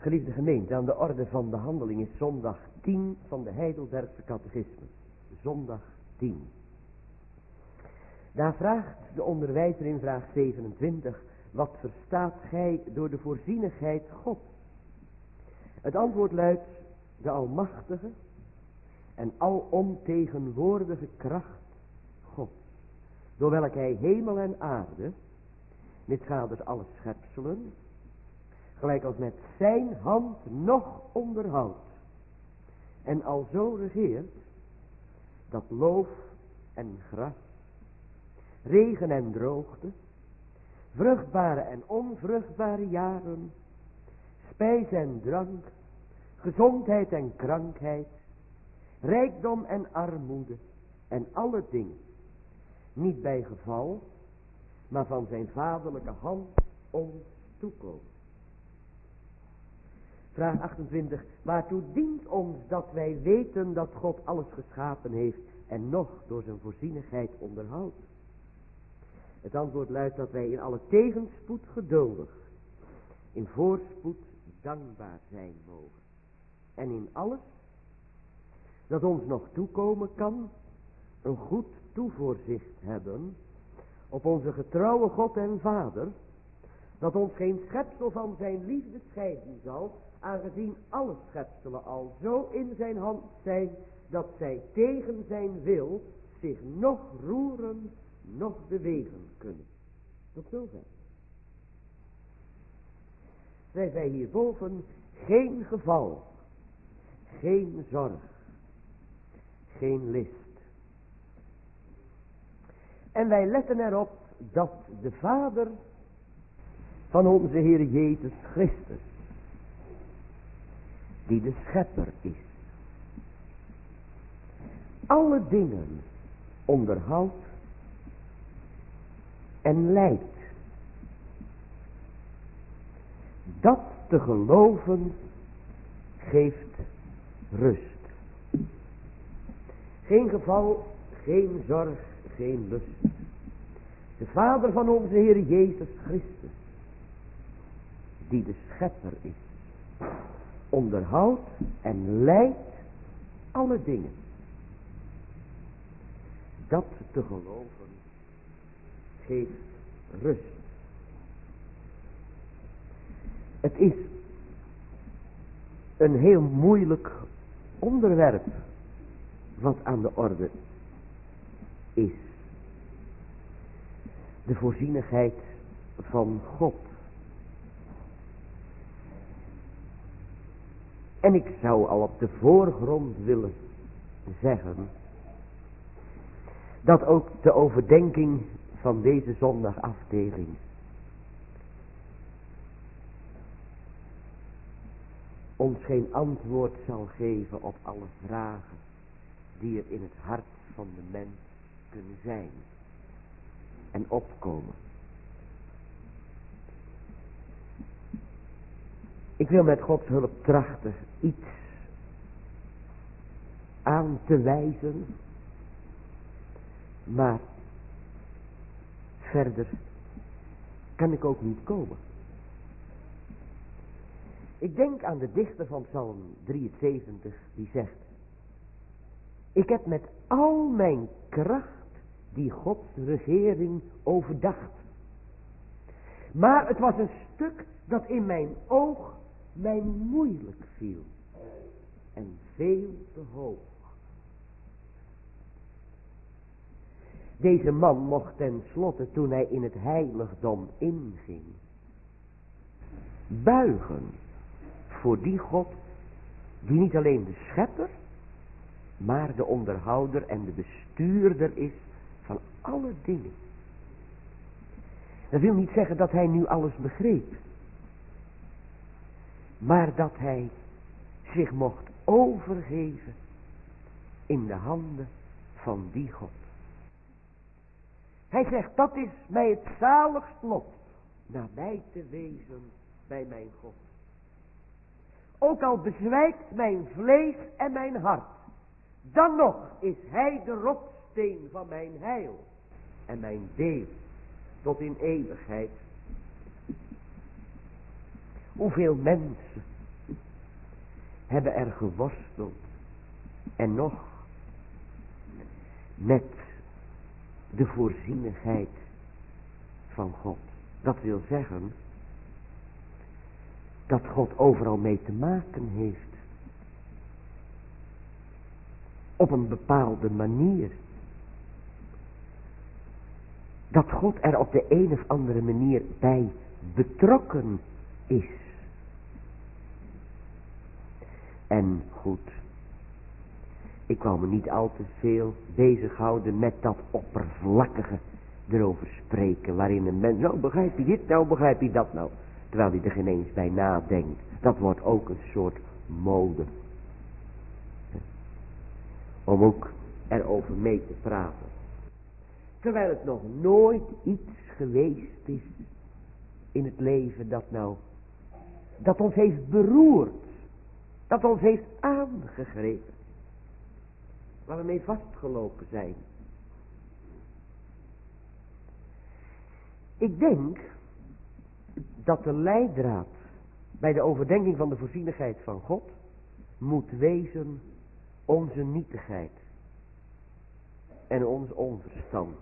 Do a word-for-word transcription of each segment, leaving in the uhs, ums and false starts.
Geliefde gemeente, aan de orde van behandeling is zondag tien van de Heidelbergse catechismus. Zondag tien. Daar vraagt de onderwijzer in vraag zevenentwintig, wat verstaat gij door de voorzienigheid God? Het antwoord luidt, de almachtige en alomtegenwoordige kracht God, door welke hij hemel en aarde, met gaders alle schepselen, gelijk als met zijn hand nog onderhoudt, en alzo regeert, dat loof en gras, regen en droogte, vruchtbare en onvruchtbare jaren, spijs en drank, gezondheid en krankheid, rijkdom en armoede en alle dingen, niet bij geval, maar van zijn vaderlijke hand ons toekomen. Vraag achtentwintig. Waartoe dient ons dat wij weten dat God alles geschapen heeft en nog door zijn voorzienigheid onderhoudt? Het antwoord luidt dat wij in alle tegenspoed geduldig, in voorspoed dankbaar zijn mogen. En in alles dat ons nog toekomen kan, een goed toevoorzicht hebben op onze getrouwe God en Vader, dat ons geen schepsel van zijn liefde scheiden zal, aangezien alle schepselen al zo in zijn hand zijn, dat zij tegen zijn wil zich nog roeren, nog bewegen kunnen. Tot zover. Zij wij hierboven geen geval, geen zorg, geen list. En wij letten erop dat de Vader van onze Heer Jezus Christus, die de schepper is, alle dingen onderhoudt en leidt. Dat te geloven geeft rust. Geen geval, geen zorg, geen lust. De Vader van onze Heer Jezus Christus, die de schepper is, onderhoudt en leidt alle dingen. Dat te geloven geeft rust. Het is een heel moeilijk onderwerp wat aan de orde is. De voorzienigheid van God. En ik zou al op de voorgrond willen zeggen dat ook de overdenking van deze zondagafdeling ons geen antwoord zal geven op alle vragen die er in het hart van de mens kunnen zijn en opkomen. Ik wil met Gods hulp trachten iets aan te wijzen, maar verder kan ik ook niet komen. Ik denk aan de dichter van Psalm drieënzeventig die zegt: ik heb met al mijn kracht die Gods regering overdacht. Maar het was een stuk dat in mijn oog mij moeilijk viel en veel te hoog. Deze man mocht ten slotte, toen hij in het heiligdom inging, buigen voor die God die niet alleen de schepper, maar de onderhouder en de bestuurder is van alle dingen. Dat wil niet zeggen dat hij nu alles begreep, maar dat hij zich mocht overgeven in de handen van die God. Hij zegt, dat is mij het zaligst lot, nabij te wezen bij mijn God. Ook al bezwijkt mijn vlees en mijn hart, dan nog is hij de rotssteen van mijn heil en mijn deel tot in eeuwigheid. Hoeveel mensen hebben er geworsteld. En nog met de voorzienigheid van God. Dat wil zeggen dat God overal mee te maken heeft. Op een bepaalde manier. Dat God er op de een of andere manier bij betrokken is. En goed, ik wou me niet al te veel bezighouden met dat oppervlakkige erover spreken, waarin een mens, nou begrijp je dit, nou begrijp je dat nou, terwijl hij er geen eens bij nadenkt. Dat wordt ook een soort mode. Om ook erover mee te praten. Terwijl het nog nooit iets geweest is in het leven dat nou, dat ons heeft beroerd. Dat ons heeft aangegrepen. Waar we mee vastgelopen zijn. Ik denk dat de leidraad bij de overdenking van de voorzienigheid van God moet wezen onze nietigheid en ons onverstand.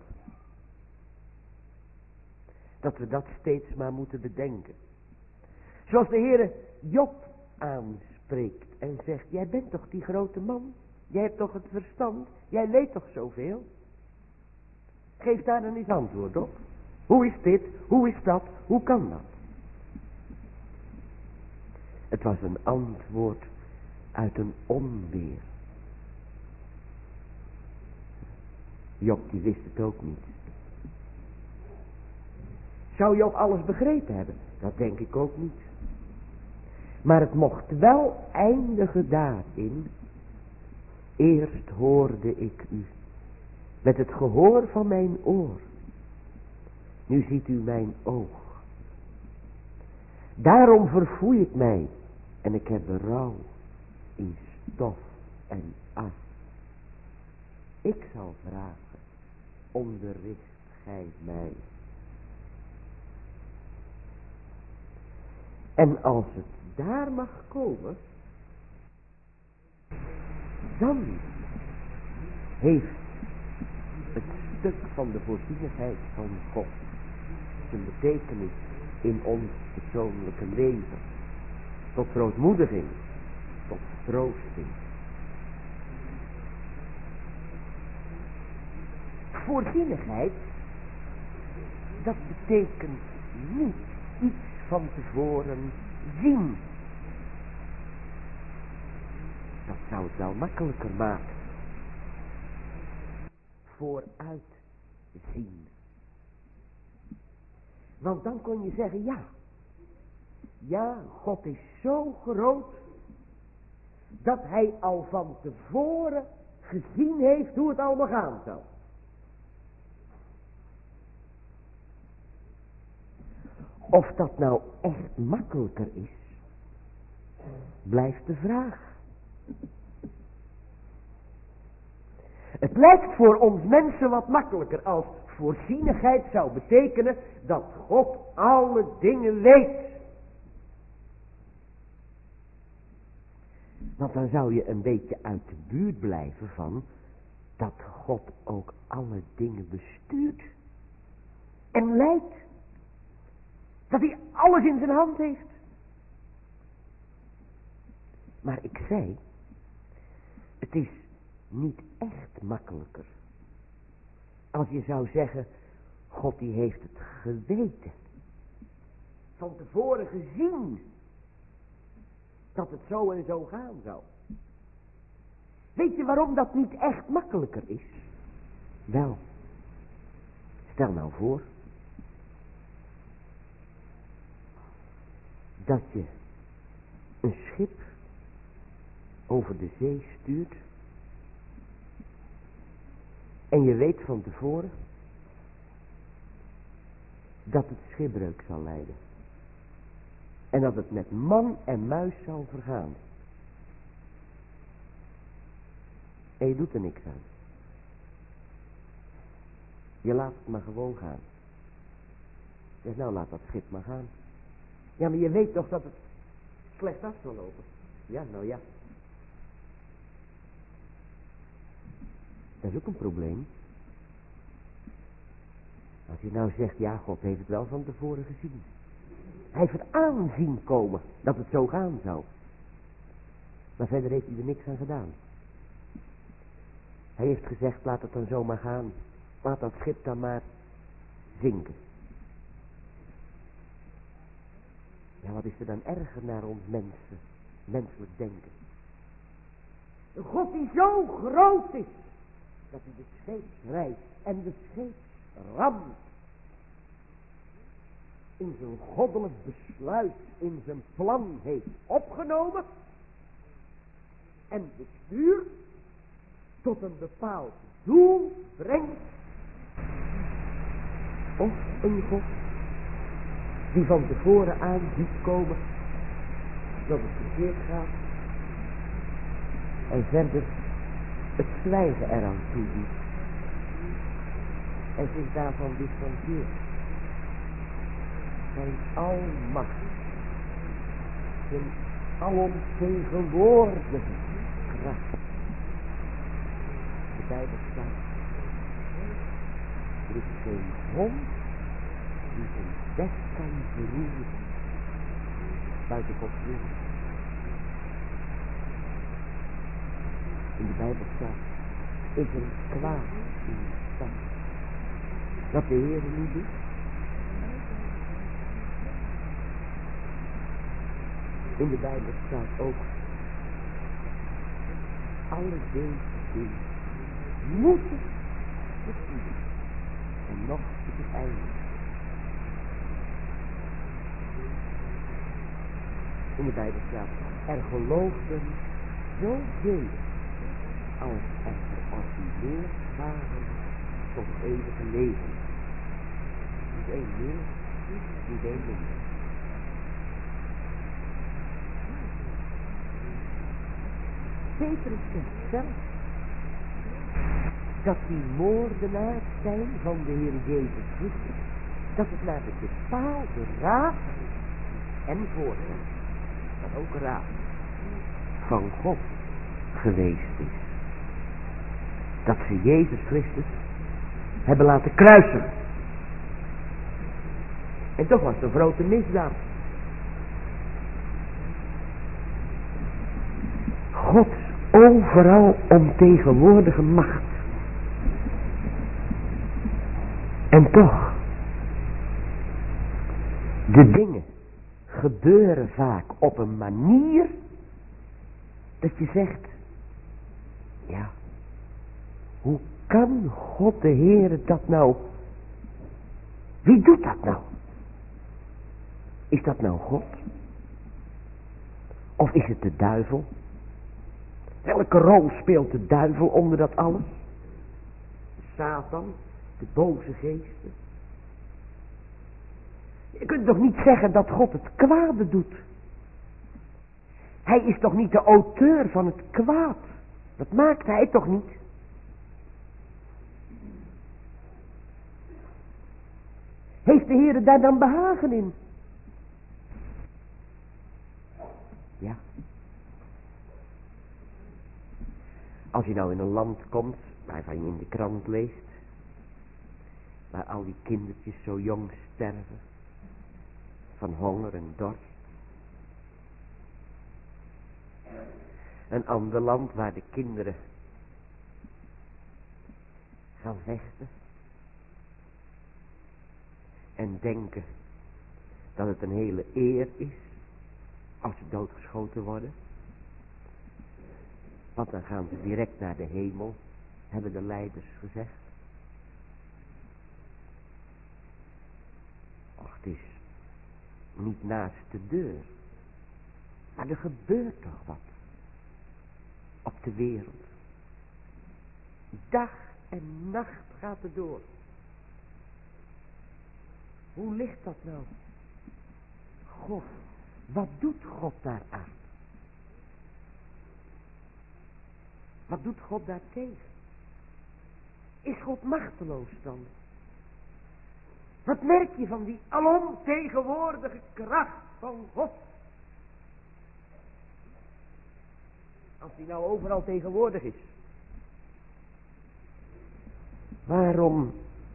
Dat we dat steeds maar moeten bedenken. Zoals de Heere Job aanspreekt en zegt, jij bent toch die grote man? Jij hebt toch het verstand? Jij leed toch zoveel? Geef daar dan eens antwoord op. Hoe is dit? Hoe is dat? Hoe kan dat? Het was een antwoord uit een onweer. Job die wist het ook niet. Zou Job alles begrepen hebben? Dat denk ik ook niet. Maar het mocht wel eindigen daarin. Eerst hoorde ik u met het gehoor van mijn oor. Nu ziet u mijn oog. Daarom verfoei ik mij en ik heb berouw in stof en as. Ik zal vragen, onderricht gij mij. En als het daar mag komen, dan heeft het stuk van de voorzienigheid van God zijn betekenis in ons persoonlijke leven. Tot verootmoediging, tot vertroosting. Voorzienigheid, dat betekent niet iets van tevoren zien. Dat zou het wel makkelijker maken. Vooruit zien. Want dan kon je zeggen, ja. Ja, God is zo groot dat hij al van tevoren gezien heeft hoe het allemaal gaan zou. Of dat nou echt makkelijker is, blijft de vraag. Het lijkt voor ons mensen wat makkelijker als voorzienigheid zou betekenen dat God alle dingen weet. Want dan zou je een beetje uit de buurt blijven van dat God ook alle dingen bestuurt en leidt. Dat hij alles in zijn hand heeft. Maar ik zei, het is niet echt makkelijker. Als je zou zeggen, God die heeft het geweten. Van tevoren gezien. Dat het zo en zo gaan zou. Weet je waarom dat niet echt makkelijker is? Wel, stel nou voor dat je een schip over de zee stuurt en je weet van tevoren dat het schipbreuk zal lijden en dat het met man en muis zal vergaan en je doet er niks aan. Je laat het maar gewoon gaan. Je zegt, nou laat dat schip maar gaan. Ja, maar je weet toch dat het slecht af zal lopen. Ja, nou ja. Dat is ook een probleem. Als je nou zegt, ja, God heeft het wel van tevoren gezien. Hij heeft het aanzien komen dat het zo gaan zou. Maar verder heeft hij er niks aan gedaan. Hij heeft gezegd, laat het dan zomaar gaan. Laat dat schip dan maar zinken. Ja, wat is er dan erger naar ons mensen, menselijk denken? Een God die zo groot is, dat hij de scheepsreis en de scheepsramp in zijn goddelijk besluit, in zijn plan heeft opgenomen en bestuurt tot een bepaald doel brengt. Of een God die van tevoren aan ziet komen dat het verkeerd gaat en verder het zwijgen eraan toedoet en zich daarvan distancieert. Zijn almacht, zijn alomtegenwoordige kracht. De Bijbel staat, er is geen hond die zijn best kan verroeren buiten Gods wil. In de Bijbel staat, is er kwaad in de stad dat de Heer niet doet? In de Bijbel staat ook, alle deze dingen moeten geschieden en nog is het einde. In de Bijbel staat, er geloofden zoveel als er geordineerd waren tot eeuwige leven. Niet één meer, niet één minder. Petrus zegt zelf dat die moordenaars zijn van de Heer Jezus Christus, dat het naar de bepaalde raad en voorzet, dat ook raad van God geweest is. Dat ze Jezus Christus hebben laten kruisen. En toch was het een grote misdaad. Gods overal omtegenwoordige macht. En toch, de dingen gebeuren vaak op een manier dat je zegt, ja, hoe kan God de Heere dat nou, wie doet dat nou? Is dat nou God? Of is het de duivel? Welke rol speelt de duivel onder dat alles? Satan, de boze geesten. Je kunt toch niet zeggen dat God het kwade doet? Hij is toch niet de auteur van het kwaad? Dat maakt hij toch niet? Heeft de Heer daar dan behagen in? Ja. Als je nou in een land komt, waarvan je in de krant leest, waar al die kindertjes zo jong sterven, van honger en dorst. Een ander land waar de kinderen gaan vechten en denken dat het een hele eer is als ze doodgeschoten worden. Want dan gaan ze direct naar de hemel, hebben de leiders gezegd. Och, het is niet naast de deur. Maar er gebeurt toch wat op de wereld. Dag en nacht gaat het door. Hoe ligt dat nou? God, wat doet God daaraan? Wat doet God daartegen? Is God machteloos dan? Wat merk je van die alomtegenwoordige kracht van God? Als die nou overal tegenwoordig is. Waarom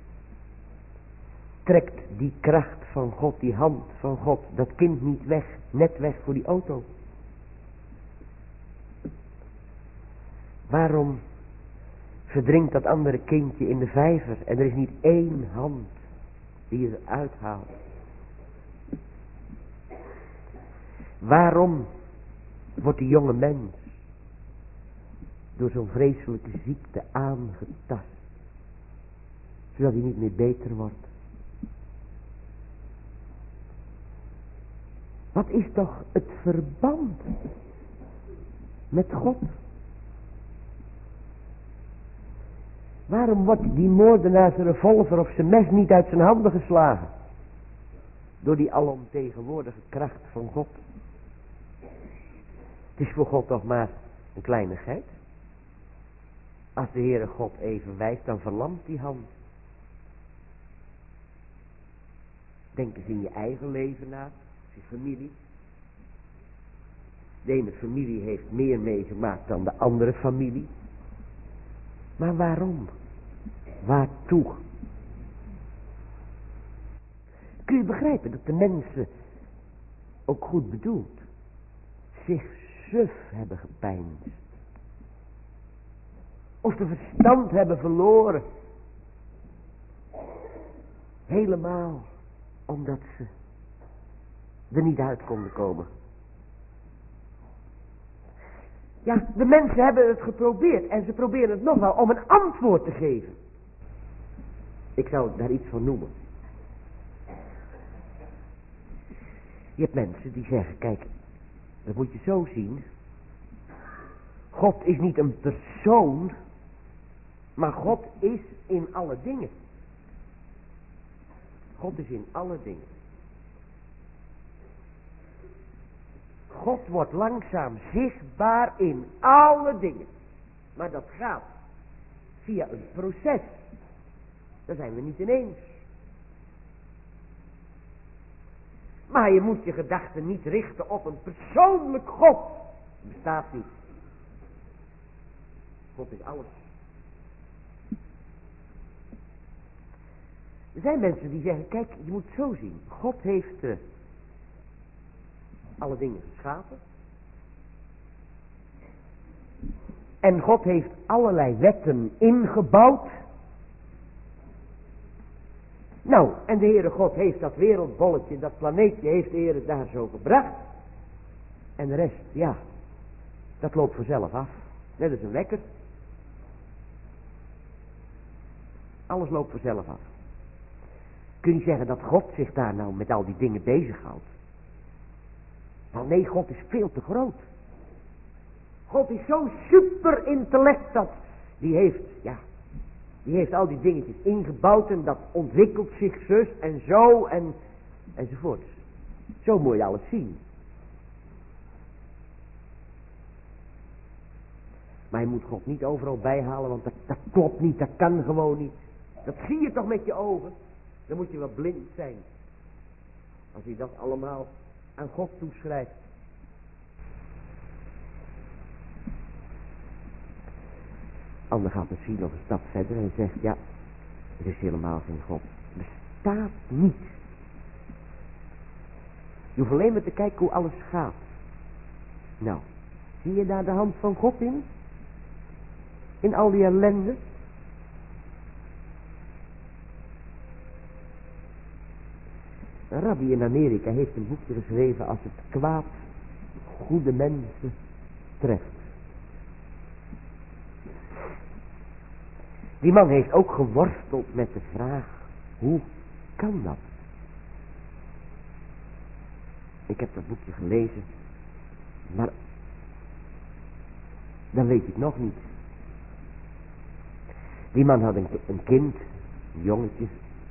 trekt die kracht van God, die hand van God, dat kind niet weg, net weg voor die auto? Waarom verdrinkt dat andere kindje in de vijver en er is niet één hand die je eruit haalt? Waarom wordt die jonge mens door zo'n vreselijke ziekte aangetast, zodat hij niet meer beter wordt? Wat is toch het verband met God? Waarom wordt die moordenaar zijn revolver of zijn mes niet uit zijn handen geslagen? Door die alomtegenwoordige kracht van God. Het is voor God toch maar een kleinigheid. Als de Heere God even wijst, dan verlamt die hand. Denk eens in je eigen leven na, je familie. De ene familie heeft meer meegemaakt dan de andere familie. Maar waarom? Waartoe? Kun je begrijpen dat de mensen, ook goed bedoeld, zich suf hebben gepijnst? Of de verstand hebben verloren? Helemaal omdat ze er niet uit konden komen. Ja, de mensen hebben het geprobeerd en ze proberen het nog wel om een antwoord te geven. Ik zou daar iets van noemen. Je hebt mensen die zeggen, kijk, dat moet je zo zien. God is niet een persoon, maar God is in alle dingen. God is in alle dingen. God wordt langzaam zichtbaar in alle dingen. Maar dat gaat via een proces. Daar zijn we niet ineens. Maar je moet je gedachten niet richten op een persoonlijk God. Dat bestaat niet. God is alles. Er zijn mensen die zeggen, kijk, je moet het zo zien. God heeft uh, alle dingen geschapen. En God heeft allerlei wetten ingebouwd. Nou, en de Heere God heeft dat wereldbolletje, dat planeetje, heeft de Heere daar zo gebracht. En de rest, ja, dat loopt vanzelf af. Net als een wekker. Alles loopt vanzelf af. Kun je zeggen dat God zich daar nou met al die dingen bezighoudt? Nou nee, God is veel te groot. God is zo'n super intellect dat die heeft, ja, die heeft al die dingetjes ingebouwd en dat ontwikkelt zich zus en zo en enzovoort. Zo moet je alles zien. Maar je moet God niet overal bijhalen, want dat, dat klopt niet, dat kan gewoon niet. Dat zie je toch met je ogen. Dan moet je wel blind zijn. Als je dat allemaal aan God toeschrijft. Ander gaat misschien nog een stap verder en zegt, ja, er is helemaal geen God. Bestaat niet. Je hoeft alleen maar te kijken hoe alles gaat. Nou, zie je daar de hand van God in? In al die ellende? Een rabbi in Amerika heeft een boekje geschreven als het kwaad goede mensen treft. Die man heeft ook geworsteld met de vraag, hoe kan dat? Ik heb dat boekje gelezen, maar dan weet ik het nog niet. Die man had een, een kind, een jongetje.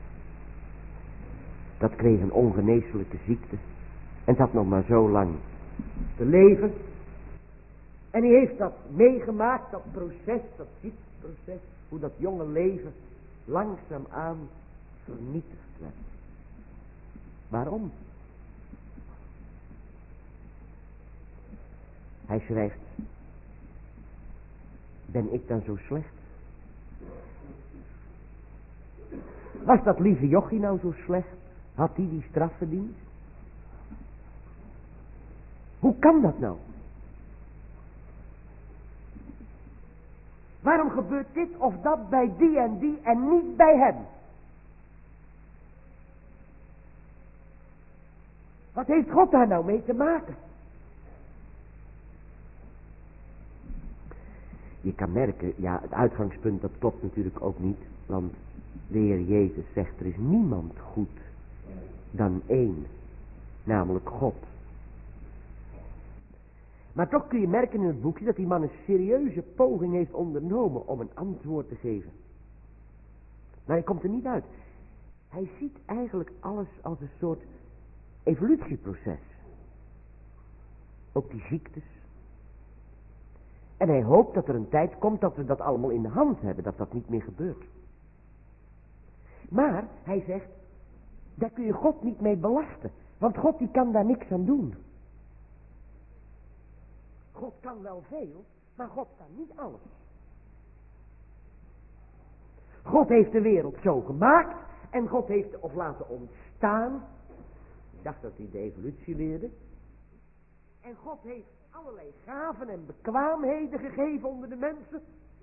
Dat kreeg een ongeneeslijke ziekte. En dat nog maar zo lang te leven. En hij heeft dat meegemaakt, dat proces, dat ziekteproces. Hoe dat jonge leven langzaamaan vernietigd werd. Waarom? Hij schrijft, Ben ik dan zo slecht? Was dat lieve jochie nou zo slecht? Had hij die straf verdiend? Hoe kan dat nou? Waarom gebeurt dit of dat bij die en die en niet bij hem? Wat heeft God daar nou mee te maken? Je kan merken, ja, het uitgangspunt dat klopt natuurlijk ook niet. Want de Heer Jezus zegt, er is niemand goed dan één. Namelijk God. Maar toch kun je merken in het boekje dat die man een serieuze poging heeft ondernomen om een antwoord te geven. Maar hij komt er niet uit. Hij ziet eigenlijk alles als een soort evolutieproces. Ook die ziektes. En hij hoopt dat er een tijd komt dat we dat allemaal in de hand hebben, dat dat niet meer gebeurt. Maar hij zegt, daar kun je God niet mee belasten, want God die kan daar niks aan doen. God kan wel veel, maar God kan niet alles. God heeft de wereld zo gemaakt en God heeft het of laten ontstaan. Ik dacht dat hij de evolutie leerde. En God heeft allerlei gaven en bekwaamheden gegeven onder de mensen.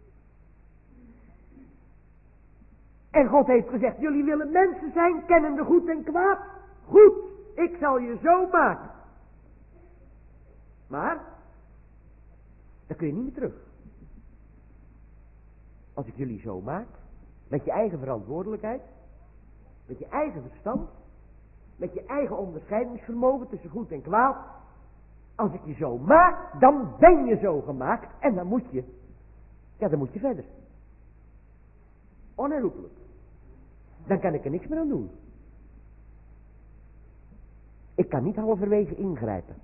En God heeft gezegd, jullie willen mensen zijn, kennende goed en kwaad. Goed, ik zal je zo maken. Maar, dan kun je niet meer terug. Als ik jullie zo maak, met je eigen verantwoordelijkheid, met je eigen verstand, met je eigen onderscheidingsvermogen tussen goed en kwaad. Als ik je zo maak, dan ben je zo gemaakt en dan moet je, ja dan moet je verder. Onherroepelijk. Dan kan ik er niks meer aan doen. Ik kan niet halverwege ingrijpen.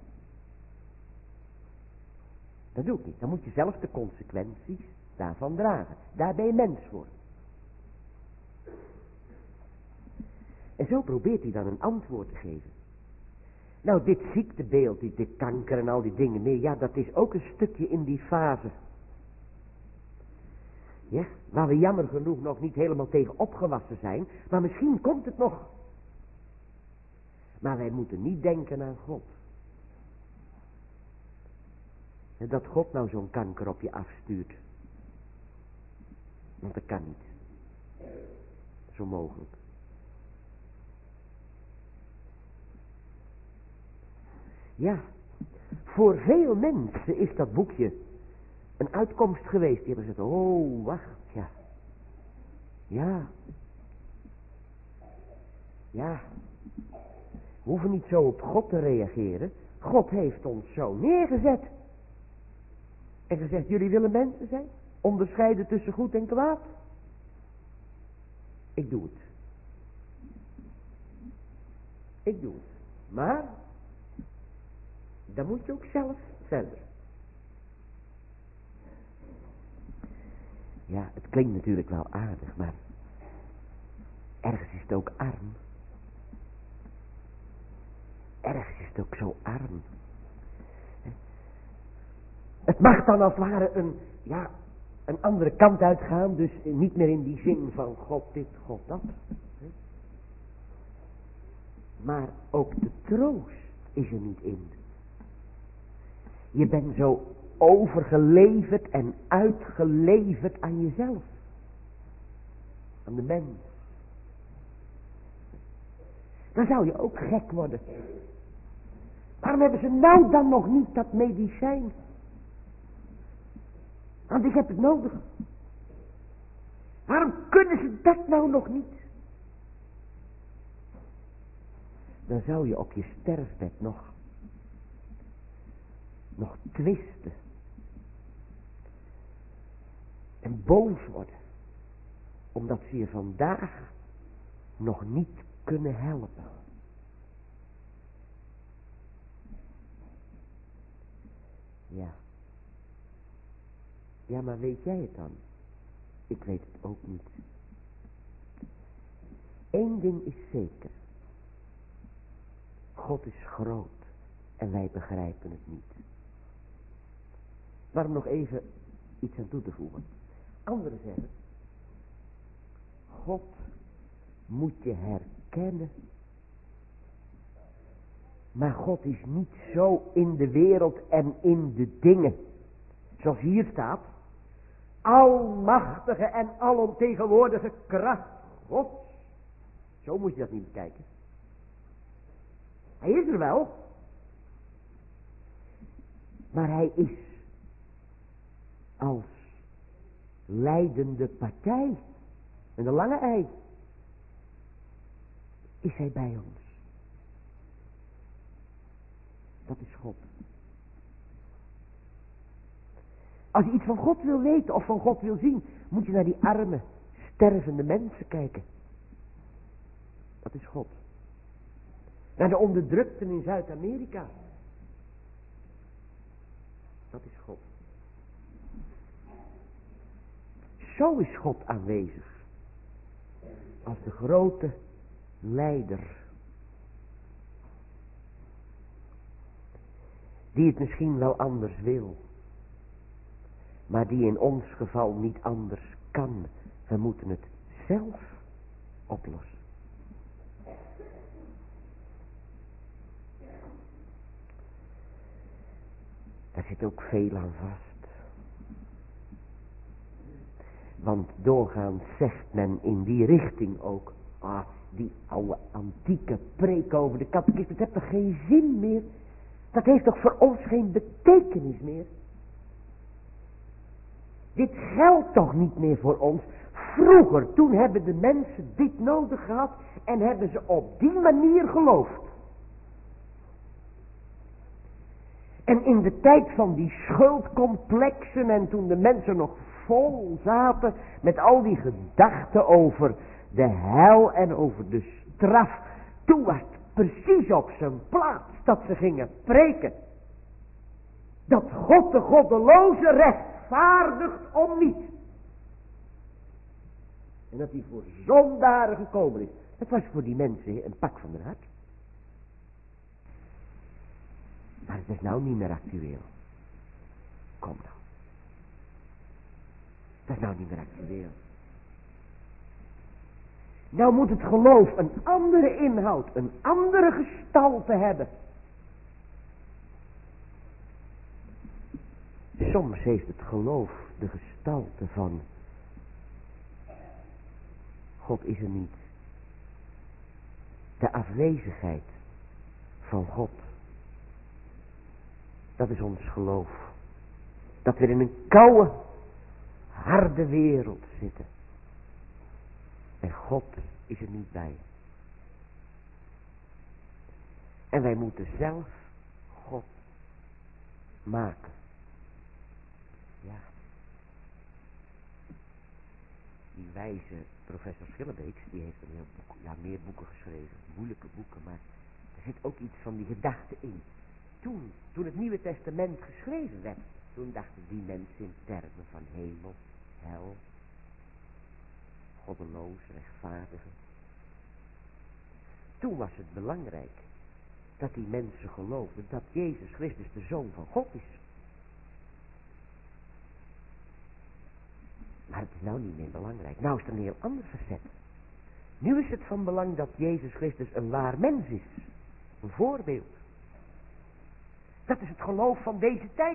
Dat doe ik niet. Dan moet je zelf de consequenties daarvan dragen. Daar ben je mens voor. En zo probeert hij dan een antwoord te geven. Nou, dit ziektebeeld, dit, dit kanker en al die dingen meer, ja, dat is ook een stukje in die fase. Ja, waar we jammer genoeg nog niet helemaal tegen opgewassen zijn, maar misschien komt het nog. Maar wij moeten niet denken aan God. En dat God nou zo'n kanker op je afstuurt. Want dat kan niet. Zo mogelijk. Ja, voor veel mensen is dat boekje een uitkomst geweest. Die hebben gezegd, oh wacht, ja. Ja. Ja. We hoeven niet zo op God te reageren. God heeft ons zo neergezet. En gezegd, jullie willen mensen zijn? Onderscheiden tussen goed en kwaad? Ik doe het. Ik doe het. Maar dan moet je ook zelf verder. Ja, het klinkt natuurlijk wel aardig, maar ergens is het ook arm. Ergens is het ook zo arm. Het mag dan als het ware een, ja, een andere kant uitgaan, dus niet meer in die zin van God dit, God dat. Maar ook de troost is er niet in. Je bent zo overgeleverd en uitgeleverd aan jezelf. Aan de mens. Dan zou je ook gek worden. Waarom hebben ze nou dan nog niet dat medicijn? Want ik heb het nodig. Waarom kunnen ze dat nou nog niet? Dan zou je op je sterfbed nog nog twisten en boos worden, omdat ze je vandaag nog niet kunnen helpen. Ja. Ja, maar weet jij het dan? Ik weet het ook niet. Eén ding is zeker. God is groot en wij begrijpen het niet. Waarom nog even iets aan toe te voegen. Anderen zeggen, God moet je herkennen. Maar God is niet zo in de wereld en in de dingen. Zoals hier staat. Almachtige en alomtegenwoordige kracht God. Zo moet je dat niet bekijken. Hij is er wel. Maar hij is als leidende partij. En de lange ei. Is hij bij ons. Dat is God. Als je iets van God wil weten of van God wil zien, moet je naar die arme, stervende mensen kijken. Dat is God. Naar de onderdrukten in Zuid-Amerika. Dat is God. Zo is God aanwezig. Als de grote leider. Die het misschien wel anders wil. Maar die in ons geval niet anders kan. We moeten het zelf oplossen. Daar zit ook veel aan vast. Want doorgaans zegt men in die richting ook. Ah, die oude antieke preek over de catechisme. Dat heeft toch geen zin meer. Dat heeft toch voor ons geen betekenis meer. Dit geldt toch niet meer voor ons. Vroeger, toen hebben de mensen dit nodig gehad. En hebben ze op die manier geloofd. En in de tijd van die schuldcomplexen. En toen de mensen nog vol zaten. Met al die gedachten over de hel en over de straf. Toen was het precies op zijn plaats dat ze gingen preken. Dat God de goddeloze rechtvaardigt om niet. En dat hij voor zondaren gekomen is. Dat was voor die mensen een pak van de hart. Maar het is nou niet meer actueel. Kom nou. Dat is nou niet meer actueel. Nou moet het geloof een andere inhoud, een andere gestalte hebben. Soms heeft het geloof de gestalte van God is er niet. De afwezigheid van God. Dat is ons geloof. Dat we in een koude, harde wereld zitten. En God is er niet bij. En wij moeten zelf God maken. Ja. Die wijze professor Schillebeeks, die heeft een heel boek, ja, meer boeken geschreven. Moeilijke boeken, maar er zit ook iets van die gedachte in. Toen, toen het Nieuwe Testament geschreven werd, toen dachten die mensen in termen van hemel, hel, goddeloos, rechtvaardigen. Toen was het belangrijk dat die mensen geloofden dat Jezus Christus de Zoon van God is. Maar het is nou niet meer belangrijk. Nou is er een heel ander facet. Nu is het van belang dat Jezus Christus een waar mens is. Een voorbeeld. Dat is het geloof van deze tijd.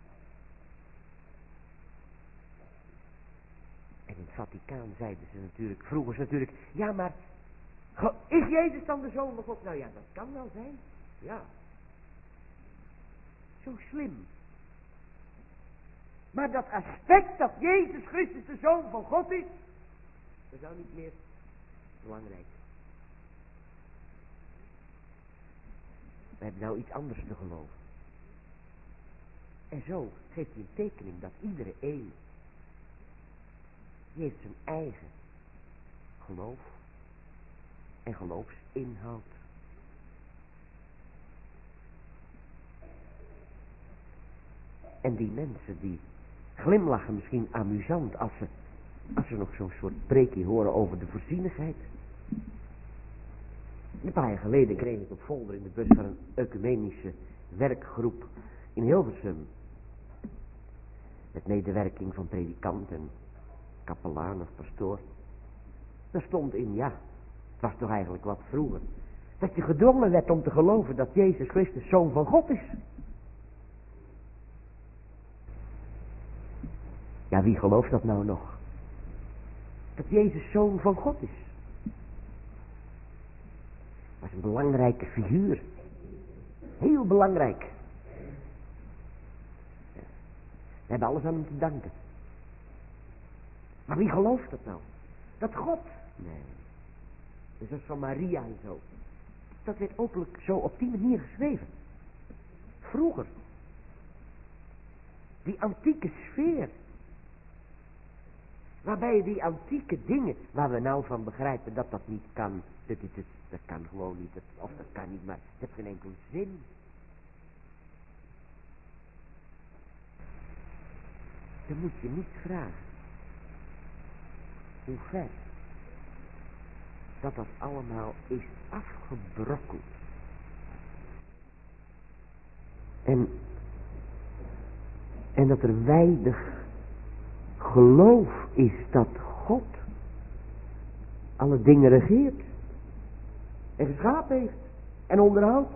En in het Vaticaan zeiden ze natuurlijk, vroegen ze natuurlijk, ja maar, is Jezus dan de Zoon van God? Nou ja, dat kan wel zijn. Ja. Zo slim. Maar dat aspect dat Jezus Christus de Zoon van God is, dat is nou niet meer belangrijk. We hebben nou iets anders te geloven. En zo geeft hij een tekening dat iedere eeuw, die heeft zijn eigen geloof en geloofsinhoud. En die mensen die glimlachen misschien amusant als ze, als ze nog zo'n soort preekje horen over de voorzienigheid. Een paar jaar geleden kreeg ik op folder in de bus van een ecumenische werkgroep in Hilversum. met medewerking van predikant en kapelaan of pastoor. Daar stond in, ja, het was toch eigenlijk wat vroeger, dat je gedwongen werd om te geloven dat Jezus Christus Zoon van God is. Ja, wie gelooft dat nou nog? Dat Jezus Zoon van God is. Dat was een belangrijke figuur. Heel belangrijk. We hebben alles aan hem te danken. Maar wie gelooft dat nou? Dat God? Nee. Dus dat is van Maria en zo. Dat werd openlijk zo op die manier geschreven. Vroeger. Die antieke sfeer. Waarbij die antieke dingen, waar we nou van begrijpen dat dat niet kan. Dat, dat, dat kan gewoon niet. Dat, of dat kan niet, maar het heeft geen enkele zin. Dan moet je niet vragen. Hoe ver. Dat dat allemaal is afgebrokkeld. En, en dat er weinig geloof is dat God alle dingen regeert. En geschapen heeft. En onderhoudt.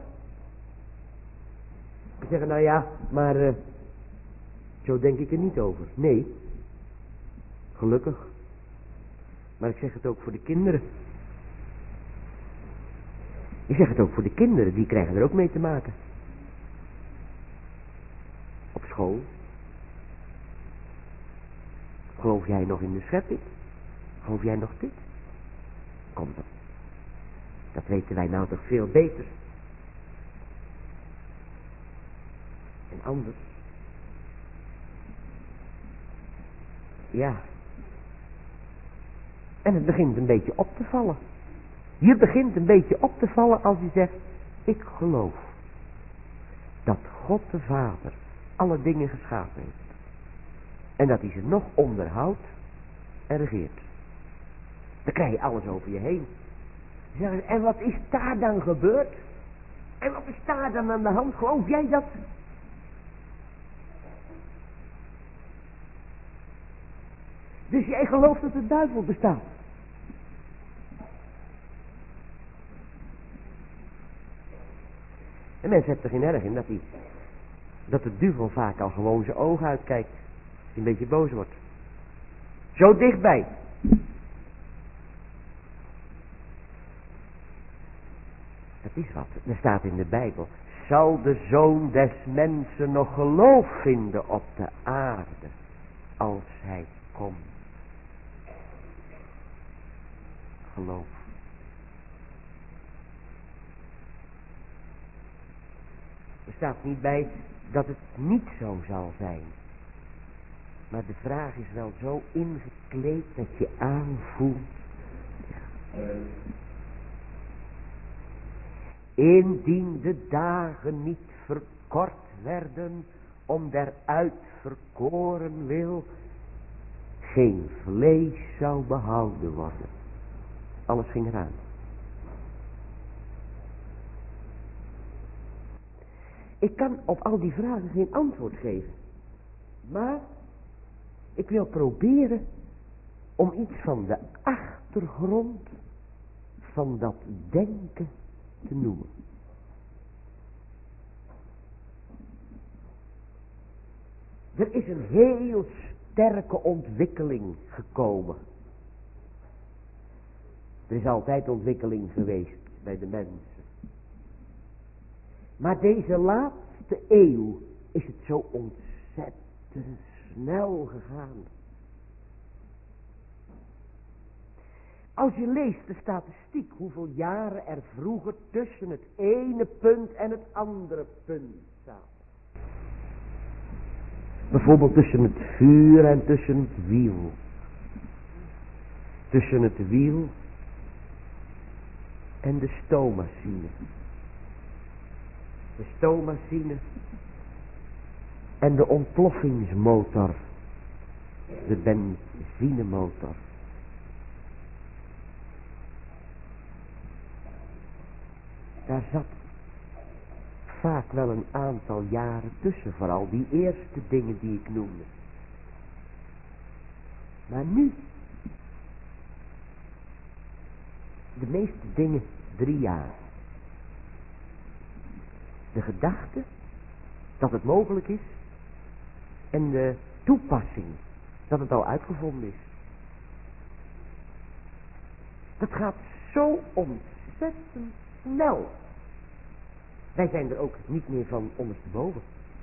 We zeggen, nou ja, maar uh, zo denk ik er niet over. Nee. Gelukkig. Maar ik zeg het ook voor de kinderen. Ik zeg het ook voor de kinderen, die krijgen er ook mee te maken. Op school. Geloof jij nog in de schepping? Geloof jij nog dit? Kom dan. Dat weten wij nou toch veel beter. En anders. Ja. En het begint een beetje op te vallen. Je begint een beetje op te vallen als je zegt, ik geloof dat God de Vader alle dingen geschapen heeft. En dat hij ze nog onderhoudt en regeert. Dan krijg je alles over je heen. Zeggen, en wat is daar dan gebeurd? En wat is daar dan aan de hand? Geloof jij dat? Dus jij gelooft dat de duivel bestaat. En mensen hebben er geen erg in dat, hij, dat de duivel vaak al gewoon zijn ogen uitkijkt. Als hij een beetje boos wordt. Zo dichtbij. Dat is wat. Er staat in de Bijbel. Zal de Zoon des Mensen nog geloof vinden op de aarde als hij komt? Geloof. Er staat niet bij dat het niet zo zal zijn. Maar de vraag is wel zo ingekleed dat je aanvoelt. Ja. Indien de dagen niet verkort werden om der uitverkoren wil geen vlees zou behouden worden. Alles ging eraan. Ik kan op al die vragen geen antwoord geven. Maar ik wil proberen om iets van de achtergrond van dat denken te noemen. Er is een heel sterke ontwikkeling gekomen. Er is altijd ontwikkeling geweest bij de mensen. Maar deze laatste eeuw is het zo ontzettend snel gegaan. Als je leest de statistiek, hoeveel jaren er vroeger tussen het ene punt en het andere punt zaten. Bijvoorbeeld tussen het vuur en tussen het wiel. Tussen het wiel en de stoommachine. De stoommachine en de ontploffingsmotor. De benzinemotor. Daar zat vaak wel een aantal jaren tussen, vooral die eerste dingen die ik noemde. Maar nu, de meeste dingen drie jaar. De gedachte dat het mogelijk is en de toepassing dat het al uitgevonden is. Dat gaat zo ontzettend snel. Wij zijn er ook niet meer van ondersteboven.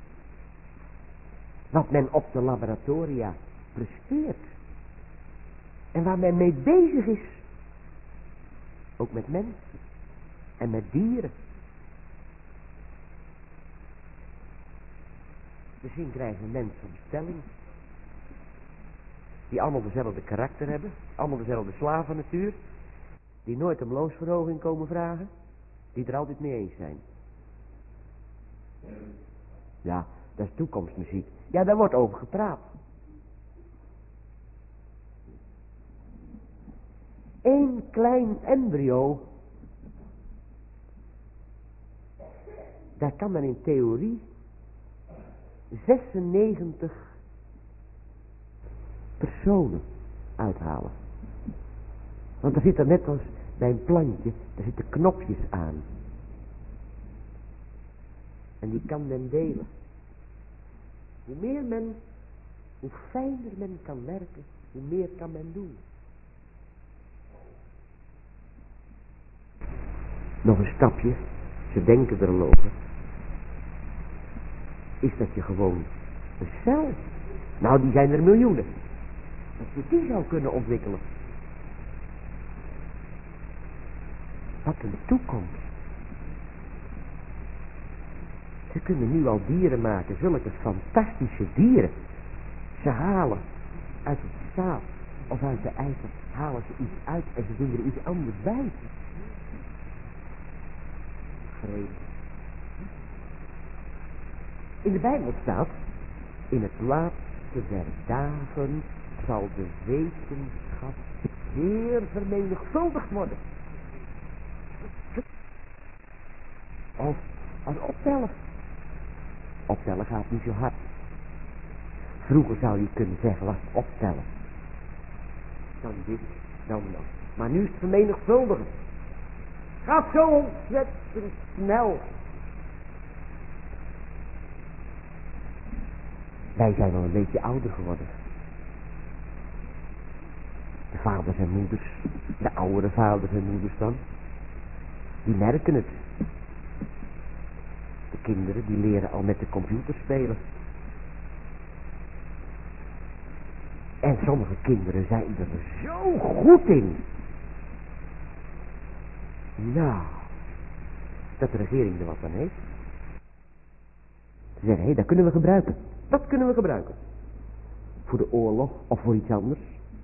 Wat men op de laboratoria presteert. En waar men mee bezig is. Ook met mensen. En met dieren. Misschien krijgen we mensen op stelling. Die allemaal dezelfde karakter hebben. Allemaal dezelfde slavennatuur. Die nooit om loonsverhoging komen vragen. Die er altijd mee eens zijn. Ja, dat is toekomstmuziek. Ja, daar wordt over gepraat. Eén klein embryo. Daar kan men in theorie zesennegentig personen uithalen. Want er zitten net als bij een plantje, daar zitten knopjes aan. En die kan men delen. Hoe meer men, hoe fijner men kan werken, hoe meer kan men doen. Nog een stapje, ze denken er al over. Is dat je gewoon een cel, nou die zijn er miljoenen, dat je die zou kunnen ontwikkelen. Wat een toekomst. Ze kunnen nu al dieren maken, zulke fantastische dieren. Ze halen uit het zaad of uit de eikel, halen ze iets uit en ze doen er iets anders bij. Vreemd. In de Bijbel staat, in het laatste der dagen zal de wetenschap zeer vermenigvuldigd worden. Of als optellen. Optellen gaat niet zo hard. Vroeger zou je kunnen zeggen, laat het optellen. Dan dit, dan dat. Maar nu is het vermenigvuldigen. Gaat zo ontzettend snel. Wij zijn al een beetje ouder geworden. De vaders en moeders, de oudere vaders en moeders dan, die merken het. De kinderen die leren al met de computer spelen. En sommige kinderen zijn er zo goed in. Nou, dat de regering er wat aan heeft. Ze zeggen, hé, hey, dat kunnen we gebruiken. Dat kunnen we gebruiken. Voor de oorlog of voor iets anders.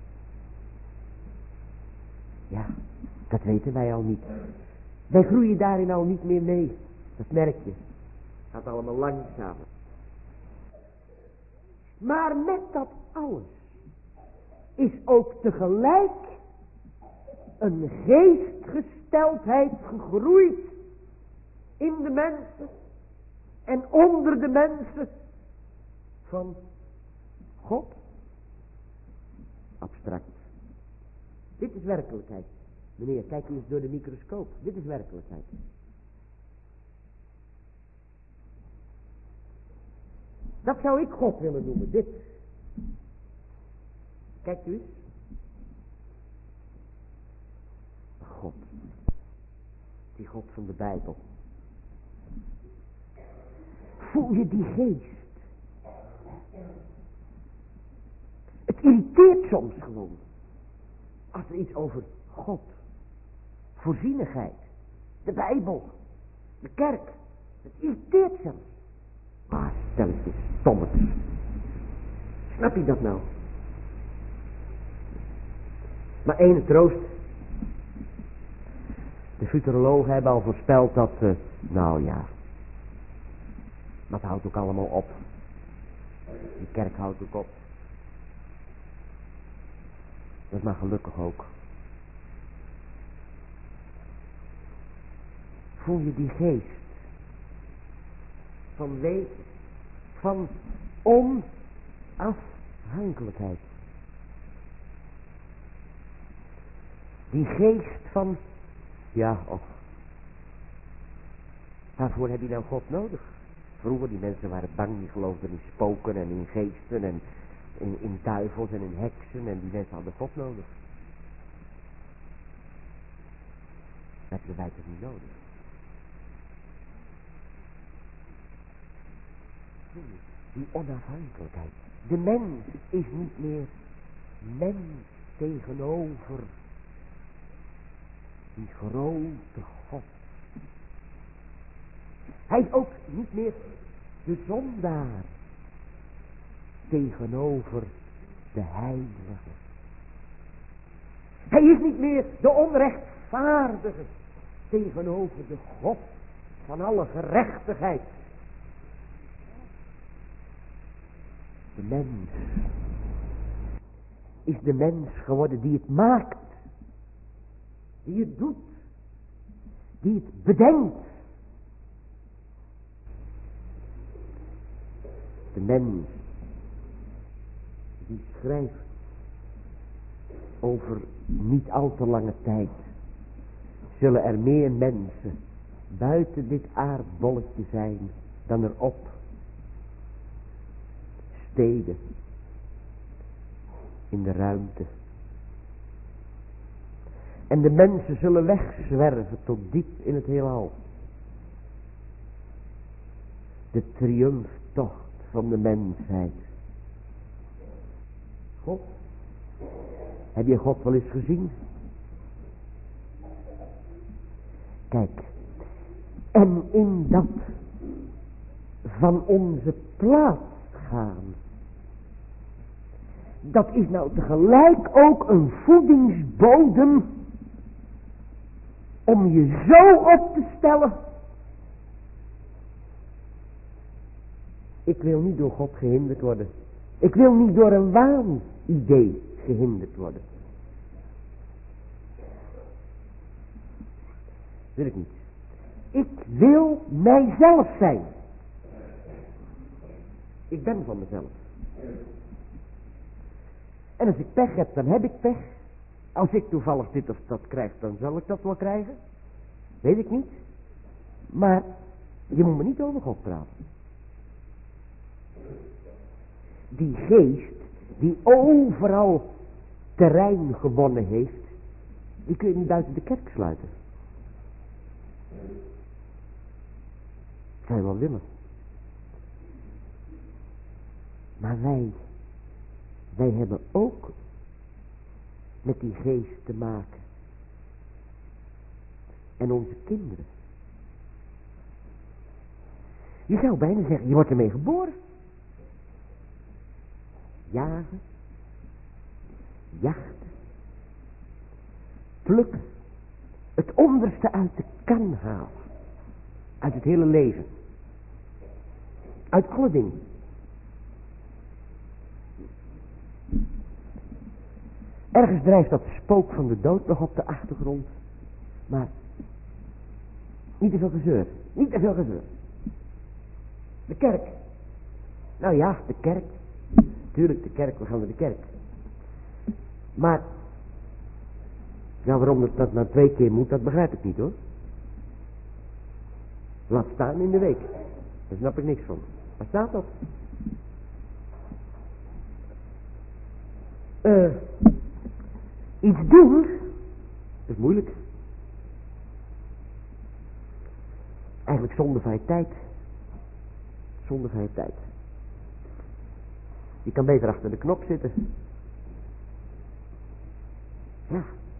Ja, dat weten wij al niet. Wij groeien daarin al niet meer mee. Dat merk je. Het gaat allemaal langzamer. Maar met dat alles is ook tegelijk een geestgesteldheid gegroeid in de mensen en onder de mensen van God. Abstract. Dit is werkelijkheid. Meneer, kijk eens door de microscoop. Dit is werkelijkheid. Dat zou ik God willen noemen, dit. Kijk u eens. God. Die God van de Bijbel. Voel je die geest? Het irriteert soms gewoon. Als er iets over God, voorzienigheid, de Bijbel, de kerk. Het irriteert zelfs. Ah, stelletjes, stommetjes. Snap je dat nou? Maar één troost. De futurologen hebben al voorspeld dat, uh, nou ja, dat houdt ook allemaal op. Die kerk houdt ook op. Dat is maar gelukkig ook. Voel je die geest van weten, van onafhankelijkheid. Die geest van, ja, och. Waarvoor heb je nou God nodig? Vroeger, die mensen waren bang, die geloofden in spoken en in geesten en in, in duivels en in heksen. En die mensen hadden God nodig. Dat hebben wij toch niet nodig? Die onafhankelijkheid. De mens is niet meer mens tegenover die grote God. Hij is ook niet meer de zondaar tegenover de heilige. Hij is niet meer de onrechtvaardige tegenover de God van alle gerechtigheid. De mens is de mens geworden die het maakt, die het doet, die het bedenkt. De mens die schrijft over niet al te lange tijd zullen er meer mensen buiten dit aardbolletje zijn dan erop. Steden in de ruimte. En de mensen zullen wegzwerven tot diep in het heelal. De triomftocht van de mensheid. God, heb je God wel eens gezien? Kijk, en in dat van onze plaats gaan, dat is nou tegelijk ook een voedingsbodem om je zo op te stellen. Ik wil niet door God gehinderd worden. Ik wil niet door een waanidee gehinderd worden. Wil ik niet. Ik wil mijzelf zijn. Ik ben van mezelf. En als ik pech heb, dan heb ik pech. Als ik toevallig dit of dat krijg, dan zal ik dat wel krijgen. Weet ik niet. Maar je moet me niet over God praten. Die geest die overal terrein gewonnen heeft, die kun je niet buiten de kerk sluiten. Zou je wel willen. Maar wij, wij hebben ook met die geest te maken. En onze kinderen. Je zou bijna zeggen, je wordt ermee geboren. Jagen. Jachten. Plukken. Het onderste uit de kan halen. Uit het hele leven. Uit alle dingen. Ergens drijft dat spook van de dood nog op de achtergrond. Maar niet te veel gezeur. Niet te veel gezeur. De kerk. Nou ja, de kerk. Tuurlijk, de kerk. We gaan naar de kerk. Maar ja, waarom dat, dat nou twee keer moet, dat begrijp ik niet hoor. Laat staan in de week. Daar snap ik niks van. Waar staat dat? Eh... Uh, Iets doen, dat is moeilijk. Eigenlijk zonder vrije tijd. Zonder vrije tijd. Je kan beter achter de knop zitten. Ja.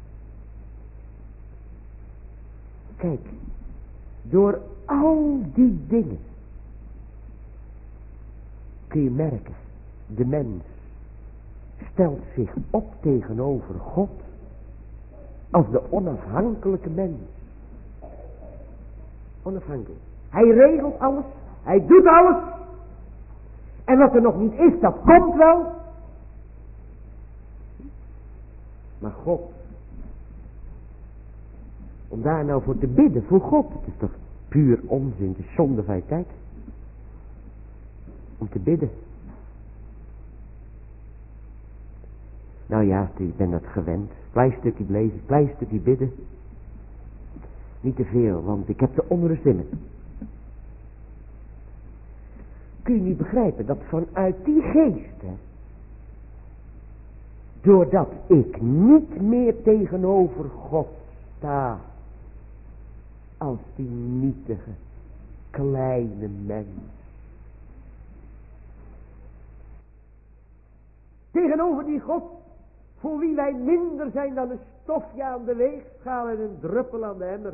Kijk, door al die dingen kun je merken, de mens stelt zich op tegenover God als de onafhankelijke mens. Onafhankelijk. Hij regelt alles. Hij doet alles. En wat er nog niet is, dat komt wel. Maar God, om daar nou voor te bidden, voor God, het is toch puur onzin, het is zonde van je tijd. Om te bidden. Nou ja, ik ben dat gewend. Klein stukje lezen, klein stukje bidden. Niet te veel, want ik heb de onrust in me. Kun je niet begrijpen dat vanuit die geest, hè, doordat ik niet meer tegenover God sta, als die nietige, kleine mens. Tegenover die God, voor wie wij minder zijn dan een stofje aan de weegschaal en een druppel aan de emmer.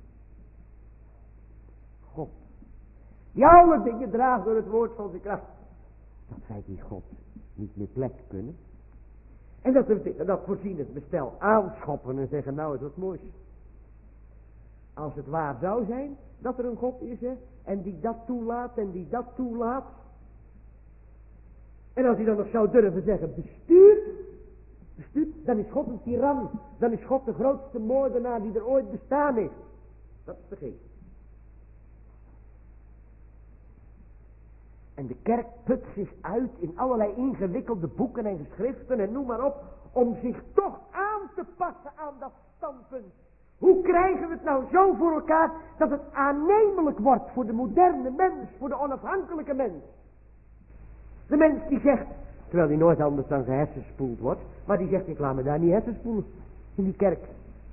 God, die alle dingen draagt door het woord van zijn kracht. Dat wij die God niet meer plek kunnen. En dat we dat voorzien het bestel aanschoppen en zeggen, nou, het was moois. Als het waar zou zijn, dat er een God is, hè, en die dat toelaat en die dat toelaat. En als hij dan nog zou durven zeggen, bestuurt, bestuurt, dan is God een tiran. Dan is God de grootste moordenaar die er ooit bestaan heeft. Dat is de geest. En de kerk put zich uit in allerlei ingewikkelde boeken en geschriften en noem maar op, om zich toch aan te passen aan dat standpunt. Hoe krijgen we het nou zo voor elkaar dat het aannemelijk wordt voor de moderne mens, voor de onafhankelijke mens? De mens die zegt, terwijl die nooit anders dan gehersenspoeld wordt, maar die zegt, ik laat me daar niet hersenspoelen in die kerk.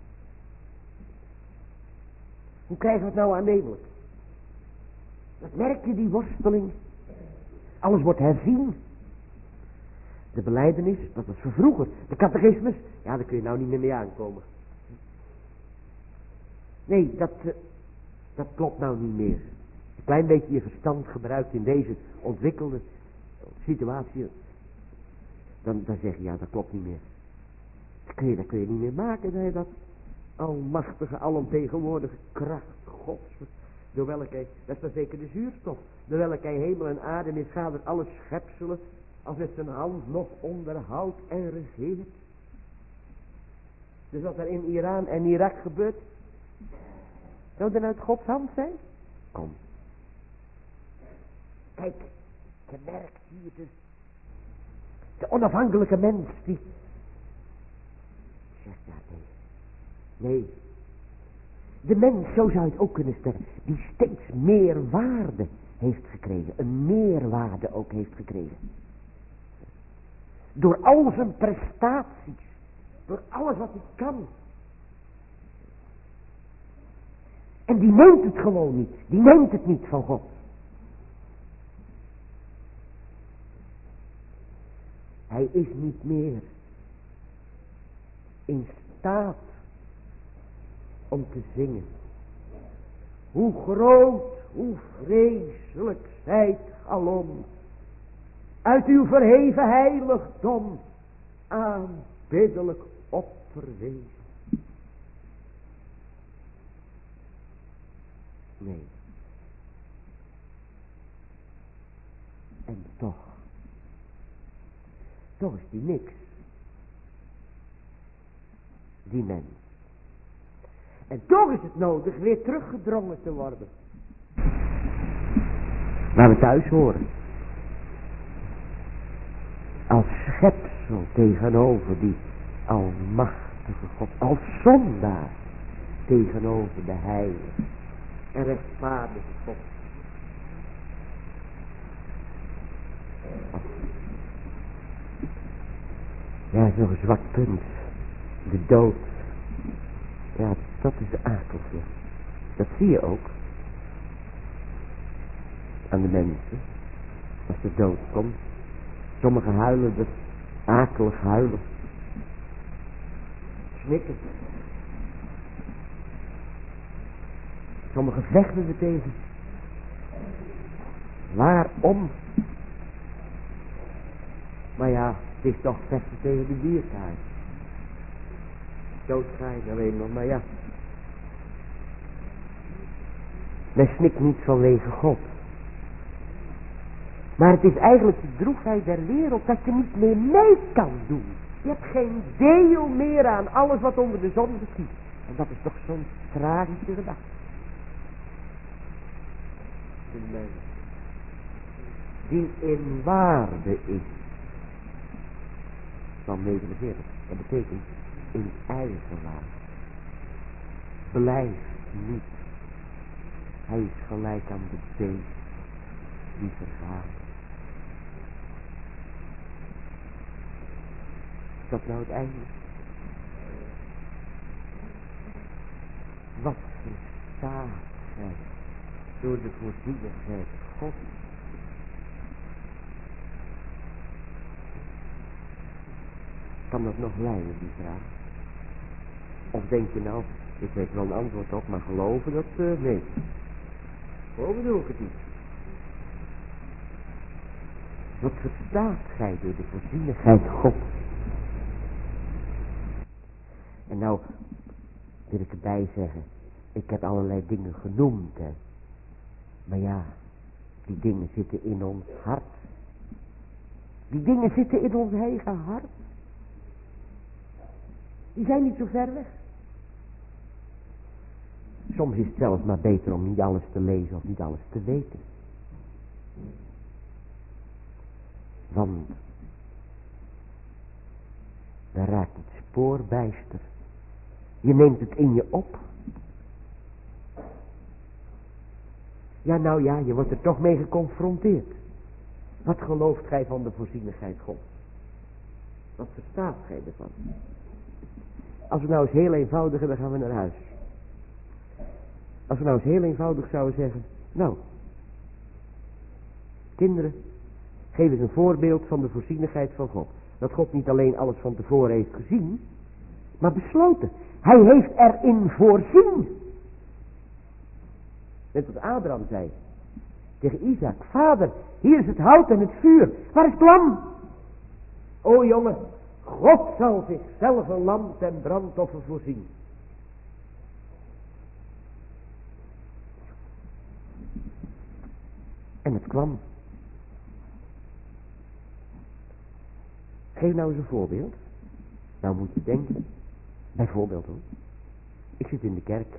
Hoe krijgen we het nou aannemelijk? Dat merk je, die worsteling. Alles wordt herzien. De belijdenis, dat was voor vroeger. De catechismus, ja, daar kun je nou niet meer mee aankomen. Nee, dat, uh, dat klopt nou niet meer. Een klein beetje je verstand gebruikt in deze ontwikkelde situatie. Dan, dan zeg je, ja, dat klopt niet meer. Dat kun je, dat kun je niet meer maken, hè, dat almachtige, alomtegenwoordige kracht Gods. Door welke, dat is dan zeker de zuurstof. Door welke hij hemel en aarde misgadert alle schepselen, als met zijn hand nog onderhoudt en regeert. Dus wat er in Iran en Irak gebeurt, zou dan uit Gods hand zijn? Kom. Kijk, je merkt hier dus de onafhankelijke mens die zegt, ja, nee, nee. De mens, zo zou je het ook kunnen stellen, die steeds meer waarde heeft gekregen. Een meerwaarde ook heeft gekregen. Door al zijn prestaties. Door alles wat hij kan. En die neemt het gewoon niet. Die neemt het niet van God. Hij is niet meer in staat om te zingen. Hoe groot, hoe vreselijk zijt alom. Uit uw verheven heiligdom aanbiddelijk opverwezen. Nee. En toch. Toch is die niks. Die mens. En toch is het nodig weer teruggedrongen te worden. Waar we thuis horen. Als schepsel tegenover die almachtige God. Als zondaar tegenover de heilige en rechtvaardige God. Ja, is nog een zwak punt. De dood. Ja, dat is de akelste. Dat zie je ook. Aan de mensen. Als de dood komt. Sommigen huilen er akelig huilen. Snikken. Sommigen vechten er tegen. Waarom? Maar ja, het is toch vechten tegen de diertaai. Dood ga je alleen nog, maar ja. Men snikt niet vanwege God. Maar het is eigenlijk de droefheid der wereld dat je niet meer mee kan doen. Je hebt geen deel meer aan alles wat onder de zon geschiet. En dat is toch zo'n tragische gedachte. De mens die in waarde is Psalm negenenveertig. Dat betekent in eigen laat. Blijf niet. Hij is gelijk aan de beest die vergaan. Is dat nou het einde? Wat verstaat gij door de voorzienigheid God? Kan dat nog leiden, die vraag? Of denk je nou, ik weet wel een antwoord op, maar geloven dat, uh, nee. Geloven doe ik het niet. Wat verstaat gij door de voorzienigheid God? En nou wil ik erbij zeggen, ik heb allerlei dingen genoemd, hè. Maar ja, die dingen zitten in ons hart. Die dingen zitten in ons eigen hart. Die zijn niet zo ver weg. Soms is het zelfs maar beter om niet alles te lezen of niet alles te weten. Want dan raakt het spoor bijster. Je neemt het in je op. Ja, nou ja, je wordt er toch mee geconfronteerd. Wat gelooft gij van de voorzienigheid God? Wat verstaat gij ervan? Als we nou eens heel eenvoudig, dan gaan we naar huis. Als we nou eens heel eenvoudig zouden zeggen, nou, kinderen, geef eens een voorbeeld van de voorzienigheid van God. Dat God niet alleen alles van tevoren heeft gezien, maar besloten. Hij heeft erin voorzien. Net wat Abraham zei tegen Isaac, vader, hier is het hout en het vuur, waar is het lam? O jongen, God zal zichzelf een lam ten brandoffer voorzien. En het kwam. Geef nou eens een voorbeeld. Nou moet je denken, bijvoorbeeld hoor, ik zit in de kerk.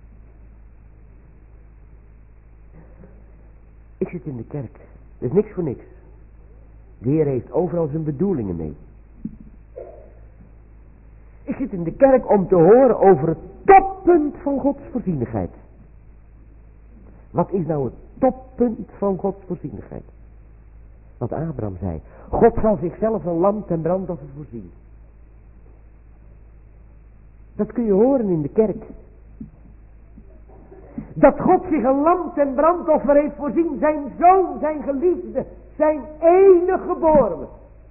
Ik zit in de kerk. Dat is niks voor niks. De Heer heeft overal zijn bedoelingen mee. Ik zit in de kerk om te horen over het toppunt van Gods voorzienigheid. Wat is nou het toppunt van Gods voorzienigheid? Wat Abraham zei. God zal zichzelf een lam ten brandoffer voorzien. Dat kun je horen in de kerk. Dat God zich een lam ten brandoffer heeft voorzien. Zijn zoon, zijn geliefde, zijn enige geborene.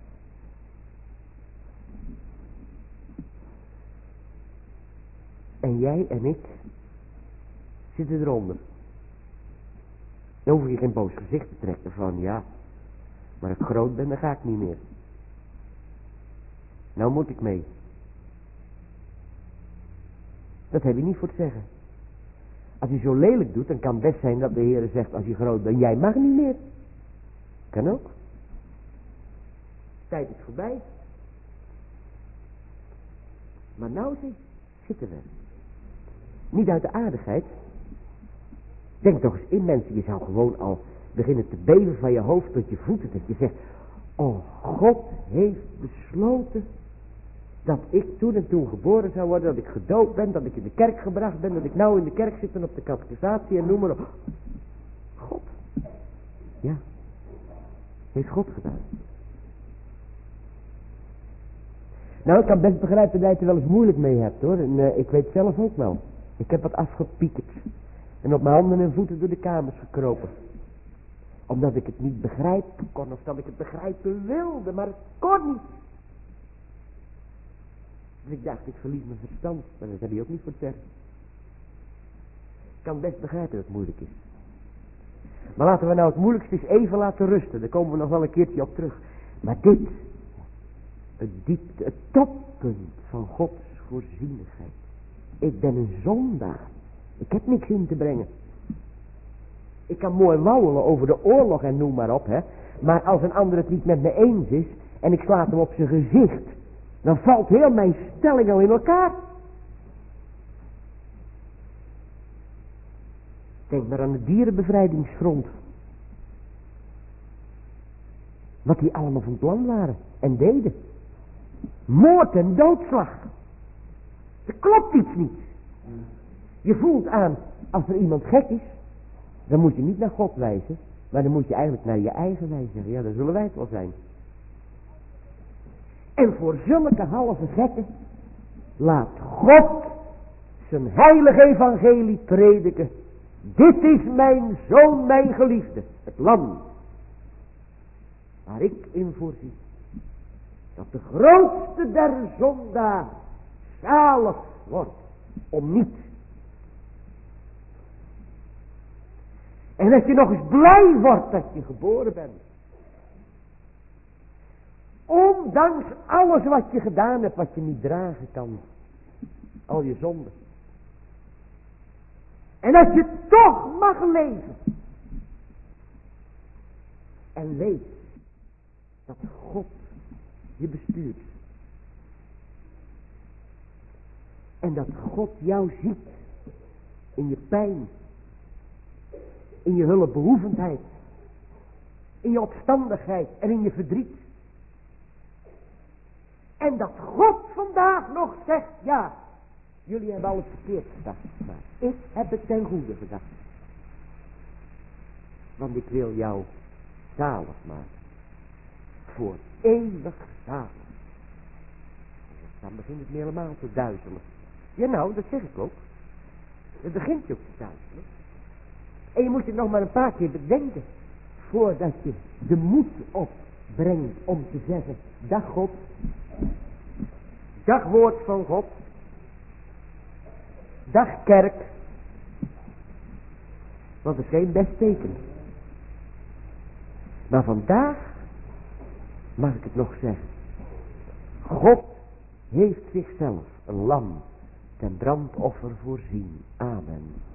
En jij en ik zitten eronder. Dan hoef je geen boos gezicht te trekken van ja, maar als ik groot ben dan ga ik niet meer. Nou moet ik mee. Dat heb je niet voor te zeggen. Als je zo lelijk doet, dan kan het best zijn dat de Heer zegt als je groot bent, jij mag niet meer. Kan ook. Tijd is voorbij. Maar nou zitten we. Niet uit de aardigheid. Denk toch eens in mensen, je zou gewoon al beginnen te beven van je hoofd tot je voeten. Dat je zegt, oh God heeft besloten dat ik toen en toen geboren zou worden, dat ik gedoopt ben, dat ik in de kerk gebracht ben, dat ik nou in de kerk zit en op de catechisatie en noem maar op. God. Ja. Heeft God gedaan. Nou, ik kan best begrijpen dat je er wel eens moeilijk mee hebt hoor. En uh, ik weet zelf ook wel. Ik heb wat afgepiekerd. En op mijn handen en voeten door de kamers gekropen. Omdat ik het niet begrijpen kon. Of dat ik het begrijpen wilde. Maar het kon niet. Dus ik dacht, ik verlies mijn verstand. Maar dat heb je ook niet voor te zeggen. Ik kan best begrijpen dat het moeilijk is. Maar laten we nou het moeilijkste eens even laten rusten. Daar komen we nog wel een keertje op terug. Maar dit. Het diepte, het toppunt van Gods voorzienigheid. Ik ben een zondaar. Ik heb niks in te brengen. Ik kan mooi wauwelen over de oorlog en noem maar op, hè. Maar als een ander het niet met me eens is en ik slaat hem op zijn gezicht, dan valt heel mijn stelling al in elkaar. Denk maar aan het dierenbevrijdingsfront. Wat die allemaal van plan waren en deden. moord en doodslag. Er klopt iets niet. Je voelt aan, als er iemand gek is, dan moet je niet naar God wijzen, maar dan moet je eigenlijk naar je eigen wijzen. Ja, dan zullen wij het wel zijn. En voor zulke halve gekken laat God zijn heilige evangelie prediken. Dit is mijn zoon, mijn geliefde, het lam, waar ik in voorzie. Dat de grootste der zondaar zalig wordt om niet. En dat je nog eens blij wordt dat je geboren bent. Ondanks alles wat je gedaan hebt, wat je niet dragen kan. Al je zonden. En dat je toch mag leven. En weet dat God je bestuurt. En dat God jou ziet in je pijn. In je hulpbehoevendheid. In je opstandigheid en in je verdriet. En dat God vandaag nog zegt, ja, jullie hebben alles verkeerd gedacht, maar ik heb het ten goede gedacht. Want ik wil jou zalig maken. Voor eeuwig zalig. Dan begint het me helemaal te duizelen. Ja nou, dat zeg ik ook. Het begint je ook te duizelen. En je moet het nog maar een paar keer bedenken. Voordat je de moed opbrengt om te zeggen, dag God. Dag woord van God. Dag kerk. Want dat is geen best teken. Maar vandaag mag ik het nog zeggen. God heeft zichzelf een lam ten brandoffer voorzien. Amen.